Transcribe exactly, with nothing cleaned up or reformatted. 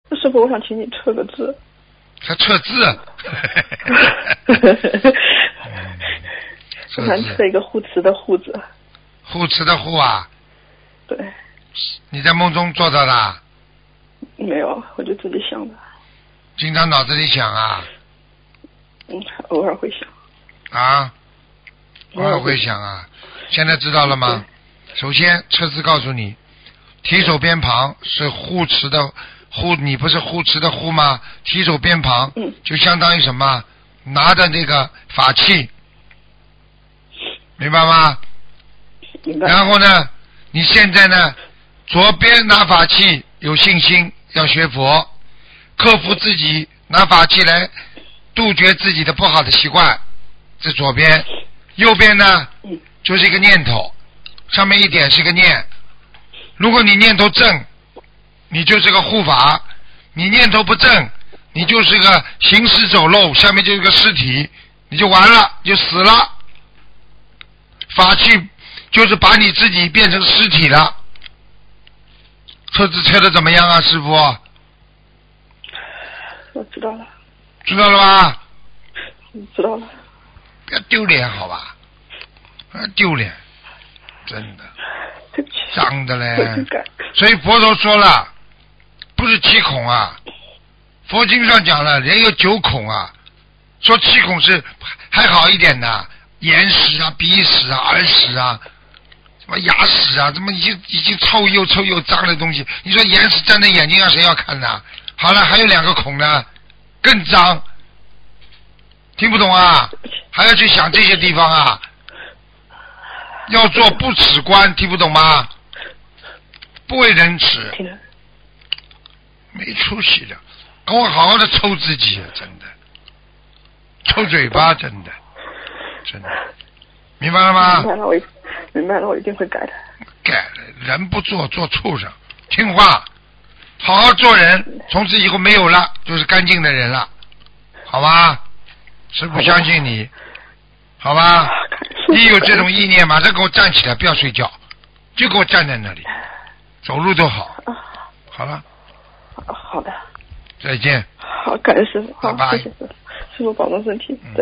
师傅，我想请你测个字。 还测字？ 我想测一个护持的护字。 护持的护啊？ 对。 你在梦中做到的？ 没有，我就自己想的。 经常脑子里想啊？ 嗯，偶尔会想。 啊？偶尔会想啊？现在知道了吗？首先，测字告诉你，提手边旁是护持的护，你不是护持的护吗？提手边旁， 嗯， 就相当于什么？拿着那个法器，明白吗？ 明白。 然后呢，你现在呢，左边拿法器有信心，要学佛，克服自己拿法器来杜绝自己的不好的习惯，这左边。右边呢，就是一个念头，上面一点是个念。如果你念头正，你就是个护法；你念头不正，你就是个行尸走肉，下面就是个尸体，你就完了，就死了。法器就是把你自己变成尸体了。车子车的怎么样啊，师傅？ 我知道了。 知道了吧？ 知道了。 不要丢脸好吧？不要丢脸，真的。脏的嘞。所以佛陀说了，不是七孔啊。佛经上讲了，人有九孔啊。说七孔是还好一点的，眼屎啊、鼻屎啊、耳屎啊。什么牙齿啊，怎么已经已经臭又臭又脏的东西？你说眼屎粘在眼睛上，谁要看呢？好了，还有两个孔呢，更脏。听不懂啊？还要去想这些地方啊？要做不耻观，听不懂吗？不为人耻，没出息的，跟我好好的抽自己，真的，抽嘴巴，真的，真的，明白了吗？ 明白了，我明白了，我一定会改的。 改了，人不做做畜生，听话，好好做人，从此以后没有了，就是干净的人了，好吧？师父相信你，好吧？一有这种意念，马上给我站起来，不要睡觉，就给我站在那里，走路都好。好了。 好的。 再见。 好，感恩师父，好， 拜拜。 谢谢师父，师父保重身体。 嗯。